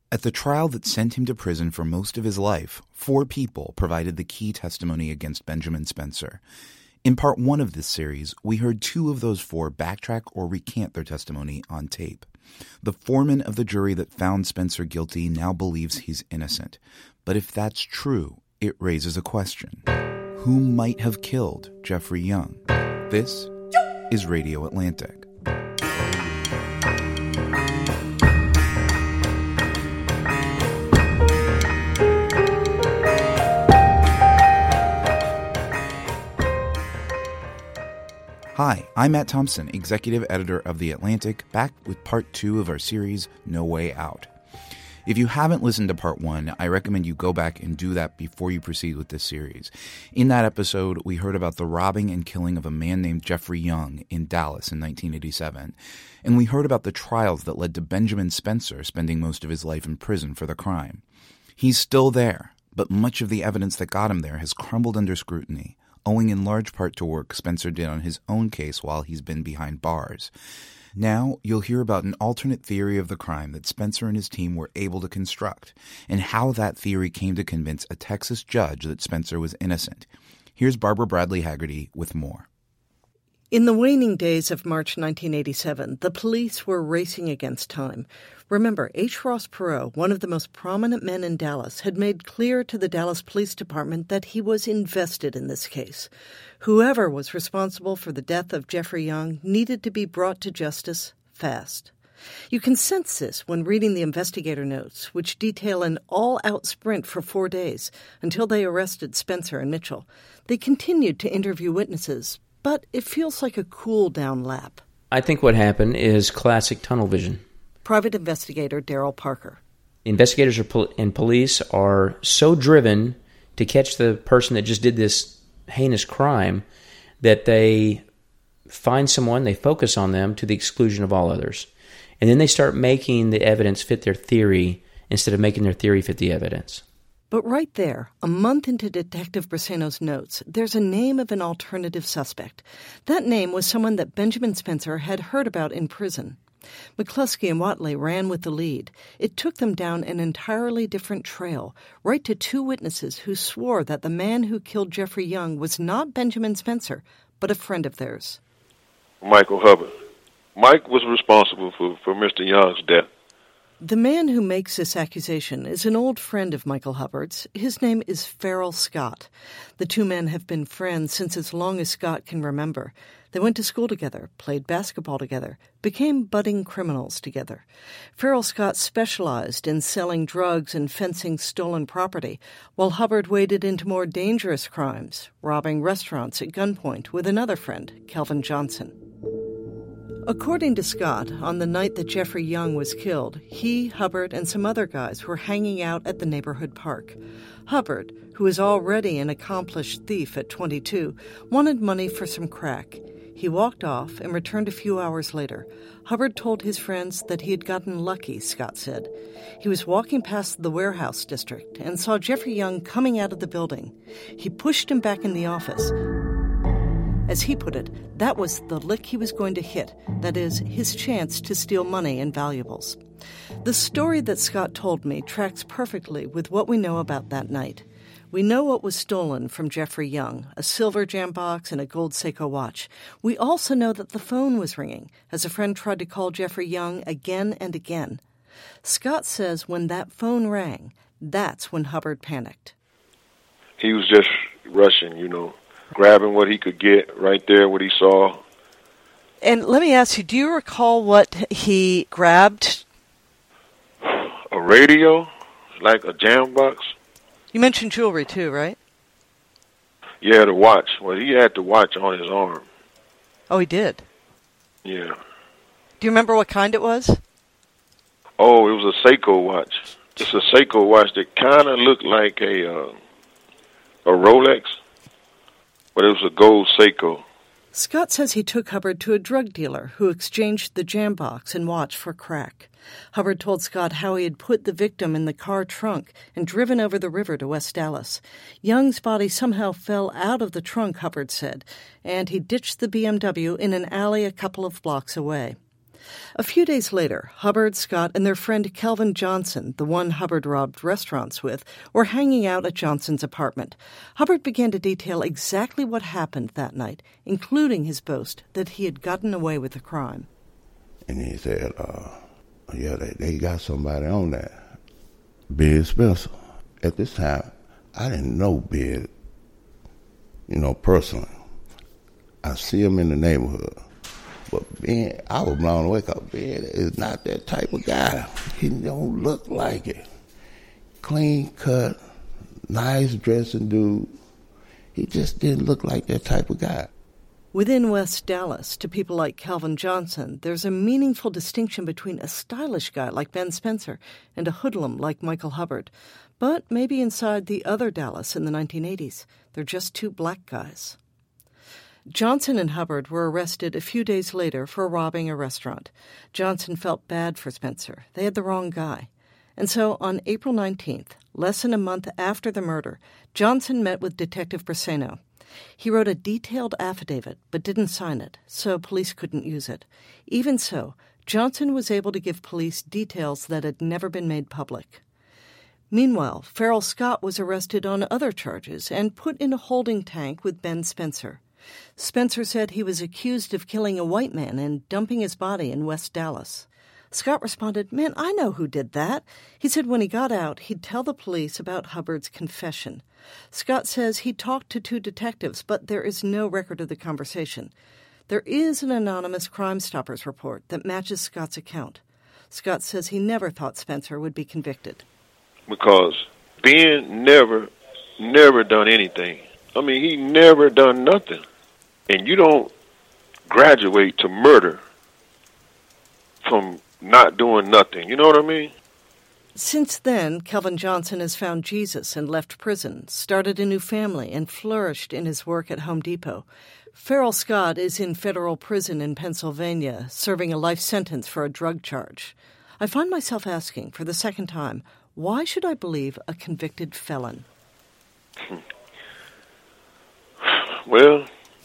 At the trial that sent him to prison for most of his life, 4 people provided the key testimony against Benjamin Spencer. In part 1 of this series, we heard 2 of those 4 backtrack or recant their testimony on tape. The foreman of the jury that found Spencer guilty now believes he's innocent. But if that's true, it raises a question. Who might have killed Jeffrey Young? This is Radio Atlantic. Hi, I'm Matt Thompson, executive editor of The Atlantic, back with part 2 of our series, No Way Out. If you haven't listened to part 1, I recommend you go back and do that before you proceed with this series. In that episode, we heard about the robbing and killing of a man named Jeffrey Young in Dallas in 1987. And we heard about the trials that led to Benjamin Spencer spending most of his life in prison for the crime. He's still there, but much of the evidence that got him there has crumbled under scrutiny, owing in large part to work Spencer did on his own case while he's been behind bars. Now, you'll hear about an alternate theory of the crime that Spencer and his team were able to construct, and how that theory came to convince a Texas judge that Spencer was innocent. Here's Barbara Bradley Haggerty with more. In the waning days of March 1987, the police were racing against time. Remember, H. Ross Perot, one of the most prominent men in Dallas, had made clear to the Dallas Police Department that he was invested in this case. Whoever was responsible for the death of Jeffrey Young needed to be brought to justice fast. You can sense this when reading the investigator notes, which detail an all-out sprint for 4 days until they arrested Spencer and Mitchell. They continued to interview witnesses, but it feels like a cool-down lap. I think what happened is classic tunnel vision. Private investigator Daryl Parker. Investigators and police are so driven to catch the person that just did this heinous crime that they find someone, they focus on them to the exclusion of all others. And then they start making the evidence fit their theory instead of making their theory fit the evidence. But right there, a month into Detective Briseno's notes, there's a name of an alternative suspect. That name was someone that Benjamin Spencer had heard about in prison. McCluskey and Watley ran with the lead. It took them down an entirely different trail, right to 2 witnesses who swore that the man who killed Jeffrey Young was not Benjamin Spencer, but a friend of theirs. Michael Hubbard. Mike was responsible for Mr. Young's death. The man who makes this accusation is an old friend of Michael Hubbard's. His name is Farrell Scott. The 2 men have been friends since as long as Scott can remember. They went to school together, played basketball together, became budding criminals together. Farrell Scott specialized in selling drugs and fencing stolen property, while Hubbard waded into more dangerous crimes, robbing restaurants at gunpoint with another friend, Kelvin Johnson. According to Scott, on the night that Jeffrey Young was killed, he, Hubbard, and some other guys were hanging out at the neighborhood park. Hubbard, who was already an accomplished thief at 22, wanted money for some crack. He walked off and returned a few hours later. Hubbard told his friends that he had gotten lucky, Scott said. He was walking past the warehouse district and saw Jeffrey Young coming out of the building. He pushed him back in the office. As he put it, that was the lick he was going to hit, that is, his chance to steal money and valuables. The story that Scott told me tracks perfectly with what we know about that night. We know what was stolen from Jeffrey Young, a silver jam box and a gold Seiko watch. We also know that the phone was ringing, as a friend tried to call Jeffrey Young again and again. Scott says when that phone rang, that's when Hubbard panicked. He was just rushing, grabbing what he could get right there, what he saw. And let me ask you, do you recall what he grabbed? A radio, like a jam box. You mentioned jewelry too, right? Yeah, the watch. Well, he had the watch on his arm. Oh, he did? Yeah. Do you remember what kind it was? Oh, it was a Seiko watch. It's a Seiko watch that kind of looked like a Rolex, but it was a gold Seiko. Scott says he took Hubbard to a drug dealer who exchanged the jam box and watch for crack. Hubbard told Scott how he had put the victim in the car trunk and driven over the river to West Dallas. Young's body somehow fell out of the trunk, Hubbard said, and he ditched the BMW in an alley a couple of blocks away. A few days later, Hubbard, Scott, and their friend Kelvin Johnson, the one Hubbard robbed restaurants with, were hanging out at Johnson's apartment. Hubbard began to detail exactly what happened that night, including his boast that he had gotten away with the crime. And he said, yeah, they got somebody on that. Bid Spencer. At this time, I didn't know Bid, personally. I see him in the neighborhood. But Ben, I was blown away because Ben is not that type of guy. He don't look like it. Clean cut, nice dressing dude. He just didn't look like that type of guy. Within West Dallas, to people like Kelvin Johnson, there's a meaningful distinction between a stylish guy like Ben Spencer and a hoodlum like Michael Hubbard. But maybe inside the other Dallas in the 1980s, they're just two black guys. Johnson and Hubbard were arrested a few days later for robbing a restaurant. Johnson felt bad for Spencer. They had the wrong guy. And so on April 19th, less than a month after the murder, Johnson met with Detective Briseno. He wrote a detailed affidavit but didn't sign it, so police couldn't use it. Even so, Johnson was able to give police details that had never been made public. Meanwhile, Farrell Scott was arrested on other charges and put in a holding tank with Ben Spencer. Spencer said he was accused of killing a white man and dumping his body in West Dallas. Scott responded, "Man, I know who did that." He said when he got out, he'd tell the police about Hubbard's confession. Scott says he talked to two detectives, but there is no record of the conversation. There is an anonymous Crime Stoppers report that matches Scott's account. Scott says he never thought Spencer would be convicted. Because Ben never done anything. I mean, he never done nothing. And you don't graduate to murder from not doing nothing. You know what I mean? Since then, Kelvin Johnson has found Jesus and left prison, started a new family, and flourished in his work at Home Depot. Farrell Scott is in federal prison in Pennsylvania, serving a life sentence for a drug charge. I find myself asking, for the second time, why should I believe a convicted felon? Well,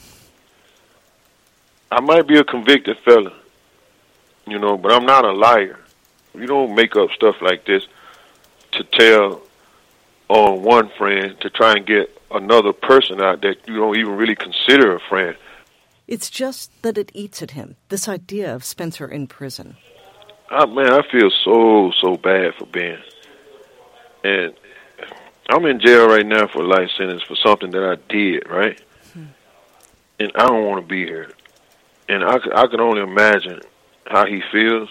I might be a convicted felon, but I'm not a liar. You don't make up stuff like this to tell on one friend to try and get another person out that you don't even really consider a friend. It's just that it eats at him, this idea of Spencer in prison. I feel so bad for Ben. And I'm in jail right now for a life sentence for something that I did, right? And I don't want to be here. And I can only imagine how he feels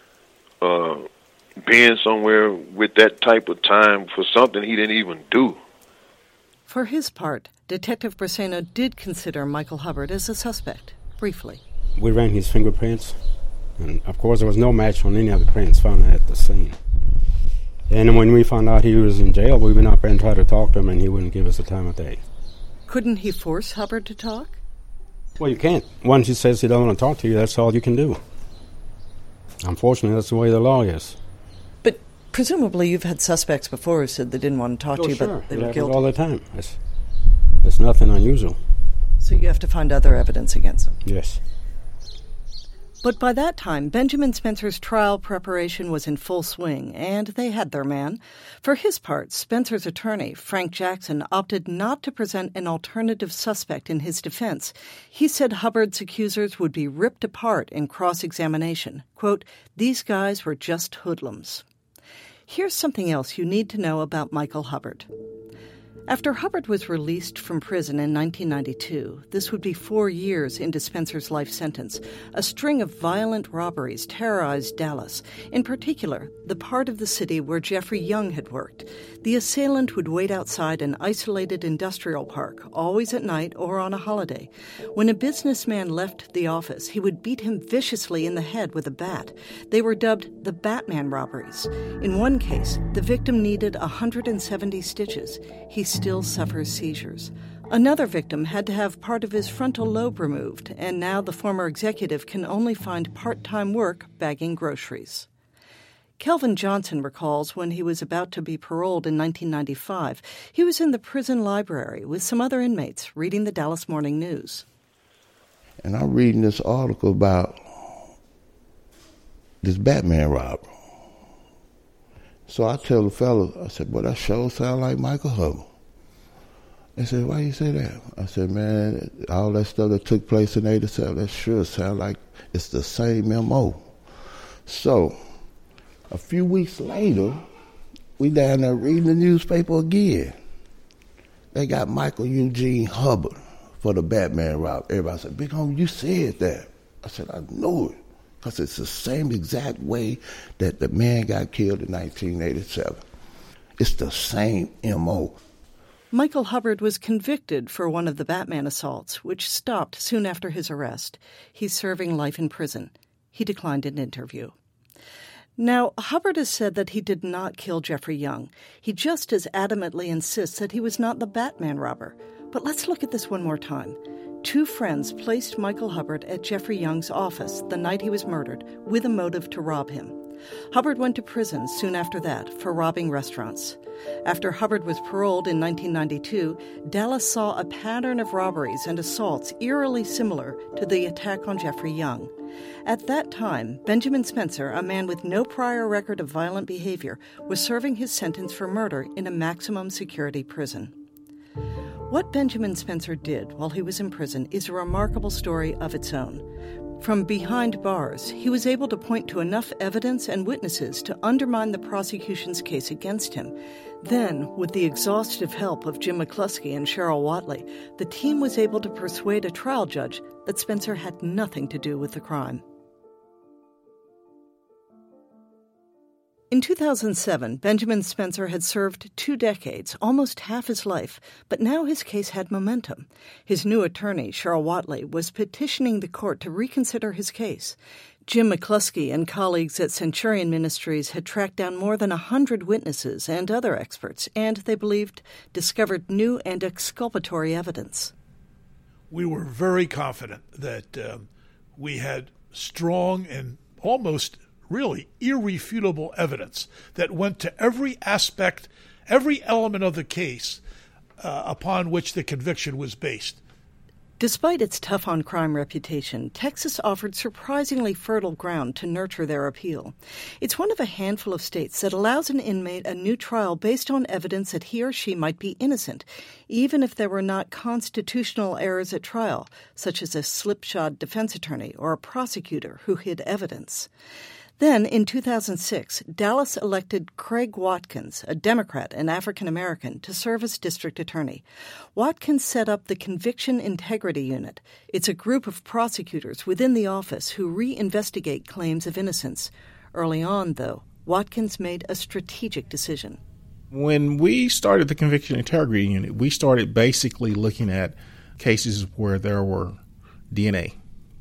being somewhere with that type of time for something he didn't even do. For his part, Detective Briseno did consider Michael Hubbard as a suspect, briefly. We ran his fingerprints, and of course there was no match on any of the prints found at the scene. And when we found out he was in jail, we went up there and tried to talk to him, and he wouldn't give us the time of day. Couldn't he force Hubbard to talk? Well, you can't. Once he says he don't want to talk to you, that's all you can do. Unfortunately, that's the way the law is. But presumably you've had suspects before who said they didn't want to talk to you, sure. but they were guilty. All the time. It's nothing unusual. So you have to find other evidence against them. Yes. But by that time, Benjamin Spencer's trial preparation was in full swing, and they had their man. For his part, Spencer's attorney, Frank Jackson, opted not to present an alternative suspect in his defense. He said Hubbard's accusers would be ripped apart in cross-examination. Quote, "These guys were just hoodlums." Here's something else you need to know about Michael Hubbard. After Hubbard was released from prison in 1992, this would be 4 years into Spencer's life sentence, a string of violent robberies terrorized Dallas, in particular, the part of the city where Jeffrey Young had worked. The assailant would wait outside an isolated industrial park, always at night or on a holiday. When a businessman left the office, he would beat him viciously in the head with a bat. They were dubbed the Batman robberies. In one case, the victim needed 170 stitches. He still suffers seizures. Another victim had to have part of his frontal lobe removed, and now the former executive can only find part-time work bagging groceries. Kelvin Johnson recalls when he was about to be paroled in 1995, he was in the prison library with some other inmates reading the Dallas Morning News. And I'm reading this article about this Batman robber. So I tell the fellas, I said, boy, that sure sound like Michael Hubbard. They said, why you say that? I said, man, all that stuff that took place in 87, that sure sound like it's the same MO. So a few weeks later, we down there reading the newspaper again. They got Michael Eugene Hubbard for the Batman rob. Everybody said, Big Homie, you said that. I said, I know it, because it's the same exact way that the man got killed in 1987. It's the same MO. Michael Hubbard was convicted for one of the Batman assaults, which stopped soon after his arrest. He's serving life in prison. He declined an interview. Now, Hubbard has said that he did not kill Jeffrey Young. He just as adamantly insists that he was not the Batman robber. But let's look at this one more time. Two friends placed Michael Hubbard at Jeffrey Young's office the night he was murdered with a motive to rob him. Hubbard went to prison soon after that for robbing restaurants. After Hubbard was paroled in 1992, Dallas saw a pattern of robberies and assaults eerily similar to the attack on Jeffrey Young. At that time, Benjamin Spencer, a man with no prior record of violent behavior, was serving his sentence for murder in a maximum security prison. What Benjamin Spencer did while he was in prison is a remarkable story of its own. From behind bars, he was able to point to enough evidence and witnesses to undermine the prosecution's case against him. Then, with the exhaustive help of Jim McCluskey and Cheryl Whatley, the team was able to persuade a trial judge that Spencer had nothing to do with the crime. In 2007, Benjamin Spencer had served 2 decades, almost half his life, but now his case had momentum. His new attorney, Cheryl Whatley, was petitioning the court to reconsider his case. Jim McCluskey and colleagues at Centurion Ministries had tracked down more than 100 witnesses and other experts, and, they believed, discovered new and exculpatory evidence. We were very confident that we had strong and almost really irrefutable evidence that went to every aspect, every element of the case upon which the conviction was based. Despite its tough-on-crime reputation, Texas offered surprisingly fertile ground to nurture their appeal. It's one of a handful of states that allows an inmate a new trial based on evidence that he or she might be innocent, even if there were not constitutional errors at trial, such as a slipshod defense attorney or a prosecutor who hid evidence. Then, in 2006, Dallas elected Craig Watkins, a Democrat and African-American, to serve as district attorney. Watkins set up the Conviction Integrity Unit. It's a group of prosecutors within the office who reinvestigate claims of innocence. Early on, though, Watkins made a strategic decision. When we started the Conviction Integrity Unit, we started basically looking at cases where there were DNA.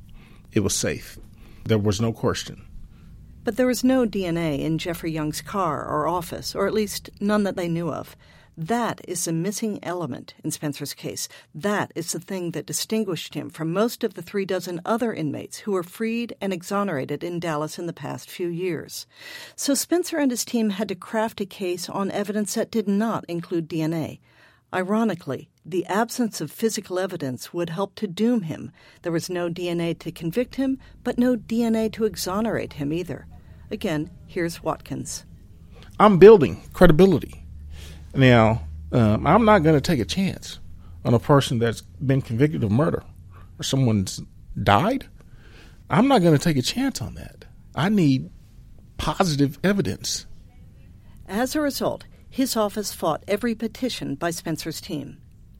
It was safe. There was no question. But there was no DNA in Jeffrey Young's car or office, or at least none that they knew of. That is the missing element in Spencer's case. That is the thing that distinguished him from most of the 36 other inmates who were freed and exonerated in Dallas in the past few years. So Spencer and his team had to craft a case on evidence that did not include DNA. Ironically, the absence of physical evidence would help to doom him. There was no DNA to convict him, but no DNA to exonerate him either. Again, here's Watkins. I'm building credibility. Now, I'm not going to take a chance on a person that's been convicted of murder or someone's died. I'm not going to take a chance on that. I need positive evidence. As a result, his office fought every petition by Spencer's team.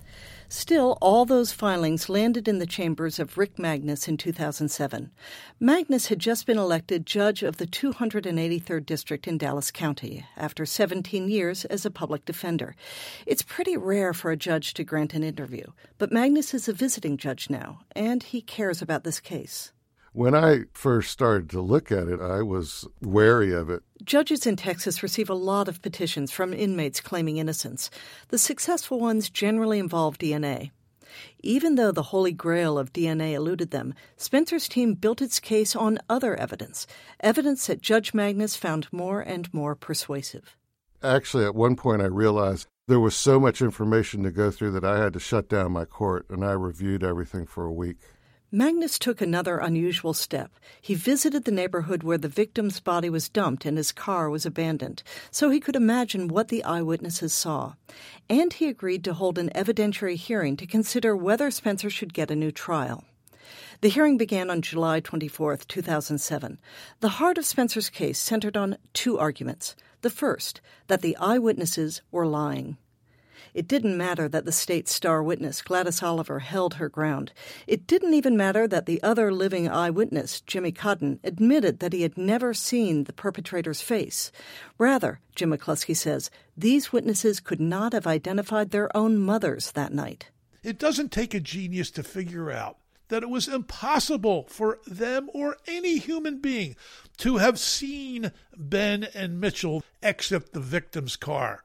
Still, all those filings landed in the chambers of Rick Magnus in 2007. Magnus had just been elected judge of the 283rd District in Dallas County after 17 years as a public defender. It's pretty rare for a judge to grant an interview, but Magnus is a visiting judge now, and he cares about this case. When I first started to look at it, I was wary of it. Judges in Texas receive a lot of petitions from inmates claiming innocence. The successful ones generally involve DNA. Even though the holy grail of DNA eluded them, Spencer's team built its case on other evidence that Judge Magnus found more and more persuasive. Actually, at one point I realized there was so much information to go through that I had to shut down my court, and I reviewed everything for a week. Magnus took another unusual step. He visited the neighborhood where the victim's body was dumped and his car was abandoned, so he could imagine what the eyewitnesses saw. And he agreed to hold an evidentiary hearing to consider whether Spencer should get a new trial. The hearing began on July 24, 2007. The heart of Spencer's case centered on two arguments. The first, that the eyewitnesses were lying. It didn't matter that the state's star witness, Gladys Oliver, held her ground. It didn't even matter that the other living eyewitness, Jimmy Cotton, admitted that he had never seen the perpetrator's face. Rather, Jim McCluskey says, these witnesses could not have identified their own mothers that night. It doesn't take a genius to figure out that it was impossible for them or any human being to have seen Ben and Mitchell exit the victim's car.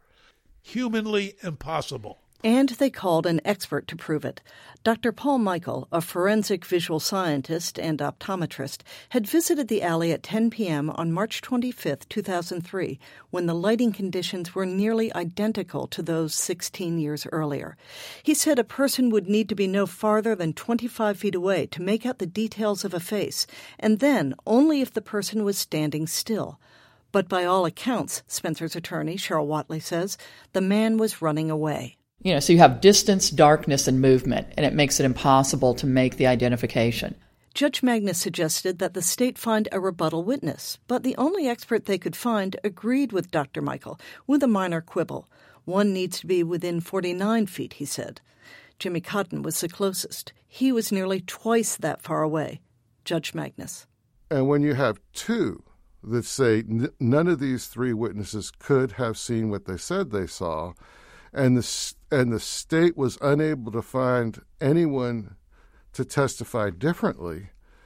Humanly impossible. And they called an expert to prove it. Dr. Paul Michael, a forensic visual scientist and optometrist, had visited the alley at 10 p.m. on March 25, 2003, when the lighting conditions were nearly identical to those 16 years earlier. He said a person would need to be no farther than 25 feet away to make out the details of a face, and then only if the person was standing still. But by all accounts, Spencer's attorney, Cheryl Whatley, says, the man was running away. So you have distance, darkness, and movement, and it makes it impossible to make the identification. Judge Magnus suggested that the state find a rebuttal witness, but the only expert they could find agreed with Dr. Michael, with a minor quibble. One needs to be within 49 feet, he said. Jimmy Cotton was the closest. He was nearly twice that far away. Judge Magnus. And when you have two that say none of these three witnesses could have seen what they said they saw, and the state was unable to find anyone to testify differently,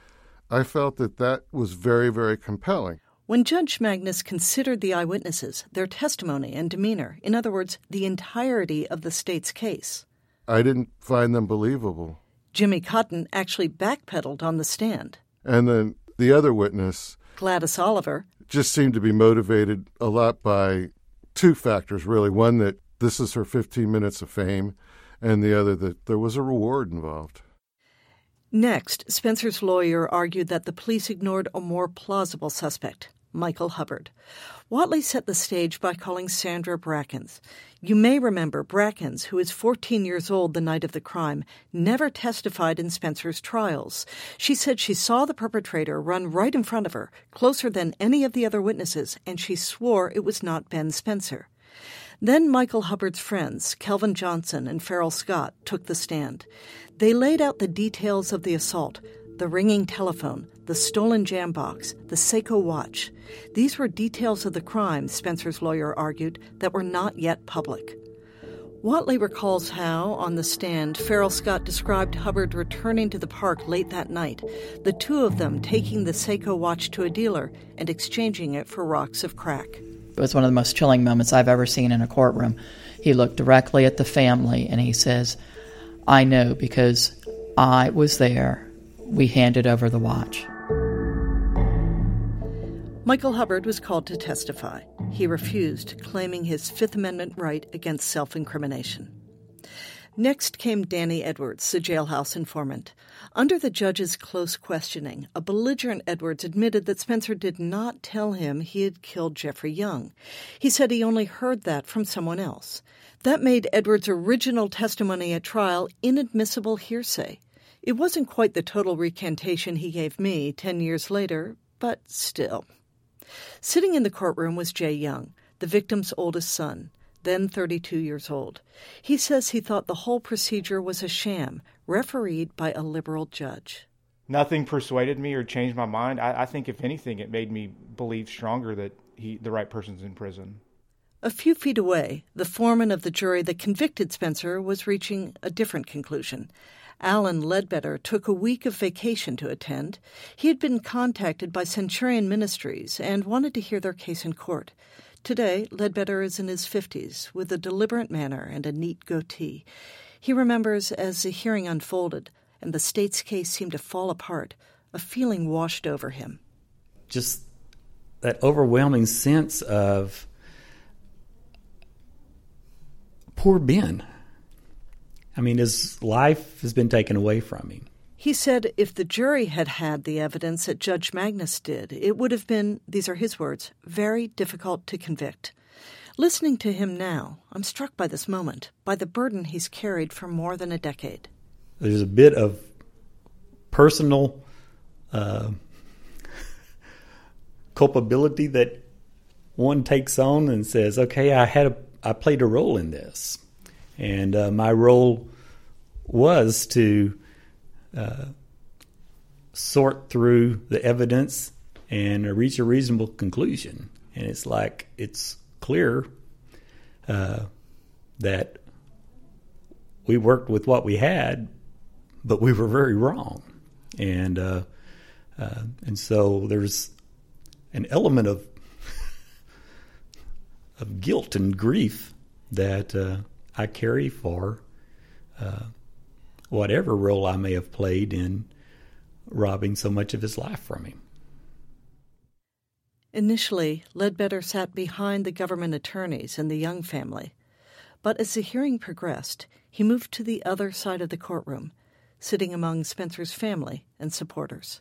I felt that was very, very compelling. When Judge Magnus considered the eyewitnesses, their testimony and demeanor, in other words, the entirety of the state's case, I didn't find them believable. Jimmy Cotton actually backpedaled on the stand. And then the other witness, Gladys Oliver, just seemed to be motivated a lot by two factors, really. One, that this is her 15 minutes of fame, and the other, that there was a reward involved. Next, Spencer's lawyer argued that the police ignored a more plausible suspect, Michael Hubbard. Whatley set the stage by calling Sandra Brackens. You may remember Brackens, who is 14 years old the night of the crime, never testified in Spencer's trials. She said she saw the perpetrator run right in front of her, closer than any of the other witnesses, and she swore it was not Ben Spencer. Then Michael Hubbard's friends, Kelvin Johnson and Farrell Scott, took the stand. They laid out the details of the assault, the ringing telephone, the stolen jam box, the Seiko watch. These were details of the crime, Spencer's lawyer argued, that were not yet public. Whatley recalls how, on the stand, Farrell Scott described Hubbard returning to the park late that night, the two of them taking the Seiko watch to a dealer and exchanging it for rocks of crack. It was one of the most chilling moments I've ever seen in a courtroom. He looked directly at the family and he says, I know because I was there. We handed over the watch. Michael Hubbard was called to testify. He refused, claiming his Fifth Amendment right against self-incrimination. Next came Danny Edwards, the jailhouse informant. Under the judge's close questioning, a belligerent Edwards admitted that Spencer did not tell him he had killed Jeffrey Young. He said he only heard that from someone else. That made Edwards' original testimony at trial inadmissible hearsay. It wasn't quite the total recantation he gave me 10 years later, but still. Sitting in the courtroom was Jay Young, the victim's oldest son, then 32 years old. He says he thought the whole procedure was a sham, refereed by a liberal judge. Nothing persuaded me or changed my mind. I think, if anything, it made me believe stronger that the right person's in prison. A few feet away, the foreman of the jury that convicted Spencer was reaching a different conclusion. Alan Ledbetter took a week of vacation to attend. He had been contacted by Centurion Ministries and wanted to hear their case in court. Today, Ledbetter is in his 50s, with a deliberate manner and a neat goatee. He remembers as the hearing unfolded and the state's case seemed to fall apart, a feeling washed over him. Just that overwhelming sense of poor Ben. I mean, his life has been taken away from him. He said if the jury had had the evidence that Judge Magnus did, it would have been, these are his words, very difficult to convict. Listening to him now, I'm struck by this moment, by the burden he's carried for more than a decade. There's a bit of personal culpability that one takes on and says, okay, I played a role in this. And my role was to sort through the evidence and reach a reasonable conclusion. And it's like, it's clear that we worked with what we had, but we were very wrong. And so there's an element of guilt and grief that I carry for whatever role I may have played in robbing so much of his life from him. Initially, Ledbetter sat behind the government attorneys and the Young family. But as the hearing progressed, he moved to the other side of the courtroom, sitting among Spencer's family and supporters.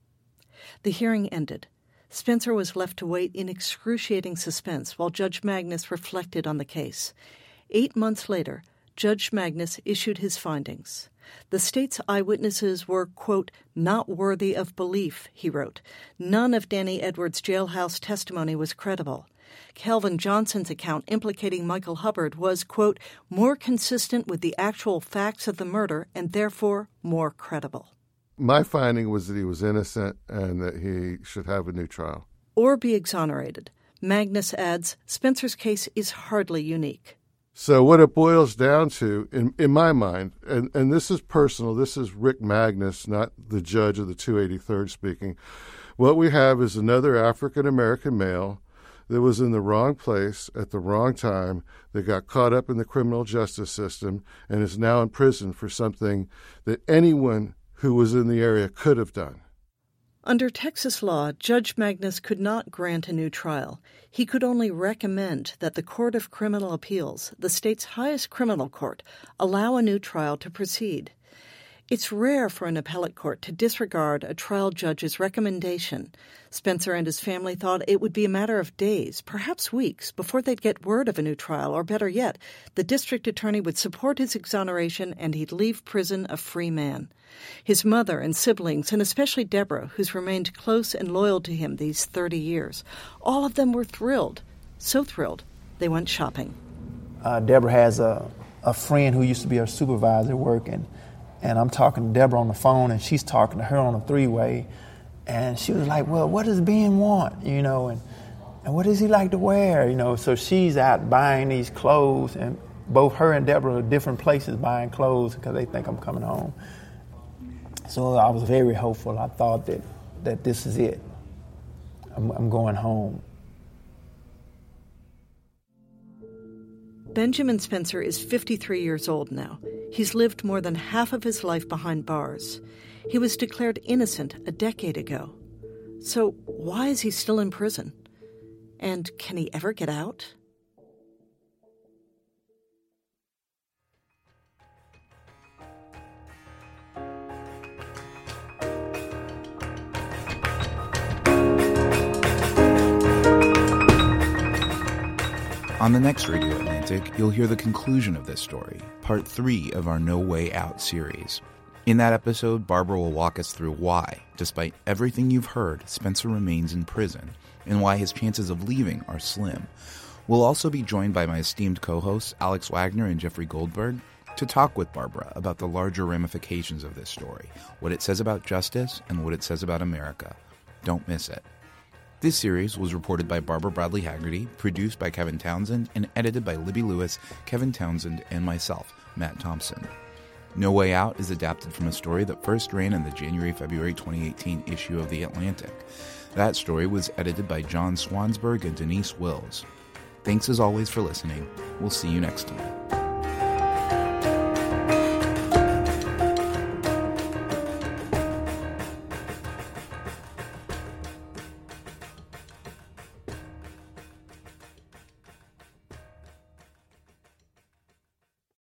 The hearing ended. Spencer was left to wait in excruciating suspense while Judge Magnus reflected on the case. 8 months later, Judge Magnus issued his findings. The state's eyewitnesses were, quote, not worthy of belief, he wrote. None of Danny Edwards' jailhouse testimony was credible. Calvin Johnson's account implicating Michael Hubbard was, quote, more consistent with the actual facts of the murder and therefore more credible. My finding was that he was innocent and that he should have a new trial. Or be exonerated. Magnus adds, Spencer's case is hardly unique. So what it boils down to, in my mind, and this is personal, this is Rick Magnus, not the judge of the 283rd speaking, what we have is another African-American male that was in the wrong place at the wrong time, that got caught up in the criminal justice system and is now in prison for something that anyone who was in the area could have done. Under Texas law, Judge Magnus could not grant a new trial. He could only recommend that the Court of Criminal Appeals, the state's highest criminal court, allow a new trial to proceed. It's rare for an appellate court to disregard a trial judge's recommendation. Spencer and his family thought it would be a matter of days, perhaps weeks, before they'd get word of a new trial, or better yet, the district attorney would support his exoneration and he'd leave prison a free man. His mother and siblings, and especially Deborah, who's remained close and loyal to him these 30 years, all of them were thrilled. So thrilled, they went shopping. Deborah has a friend who used to be her supervisor working, and I'm talking to Deborah on the phone, and she's talking to her on a three-way, and she was like, well, what does Ben want, you know, and what does he like to wear, you know? So she's out buying these clothes, and both her and Deborah are at different places buying clothes because they think I'm coming home. So I was very hopeful. I thought that this is it. I'm going home. Benjamin Spencer is 53 years old now. He's lived more than half of his life behind bars. He was declared innocent a decade ago. So why is he still in prison? And can he ever get out? On the next Radio Atlantic, you'll hear the conclusion of this story, part 3 of our No Way Out series. In that episode, Barbara will walk us through why, despite everything you've heard, Spencer remains in prison, and why his chances of leaving are slim. We'll also be joined by my esteemed co-hosts, Alex Wagner and Jeffrey Goldberg, to talk with Barbara about the larger ramifications of this story, what it says about justice, and what it says about America. Don't miss it. This series was reported by Barbara Bradley Haggerty, produced by Kevin Townsend, and edited by Libby Lewis, Kevin Townsend, and myself, Matt Thompson. No Way Out is adapted from a story that first ran in the January-February 2018 issue of The Atlantic. That story was edited by John Swansburg and Denise Wills. Thanks as always for listening. We'll see you next time.